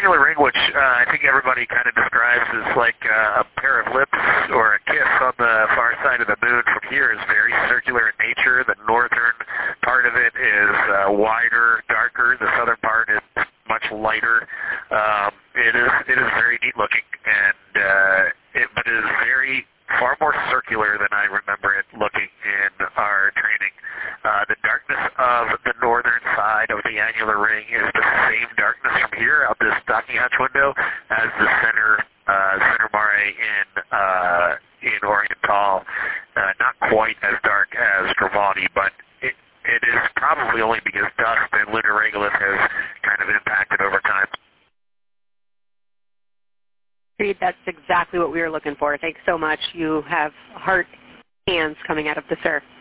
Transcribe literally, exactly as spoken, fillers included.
annular ring, which uh, I think everybody kind of describes as like uh, a pair of lips or a kiss on the far side of the moon from here, is very circular in nature. The northern part of it is uh, wider, darker. The southern part is much lighter. Um, it is it is very neat looking, and uh, it, but it is very far more circular than I remember it looking in our training. Uh, the darkness of the northern side of the annular ring is the same darkness from here out this docking hatch window as the center uh, center mare in uh, in Oriental. Uh, not quite as dark as Gravati, but it it is probably only because dust and lunar regolith has kind of impacted over time. Reed, that's exactly what we were looking for. Thanks so much. You have heart hands coming out of the surf.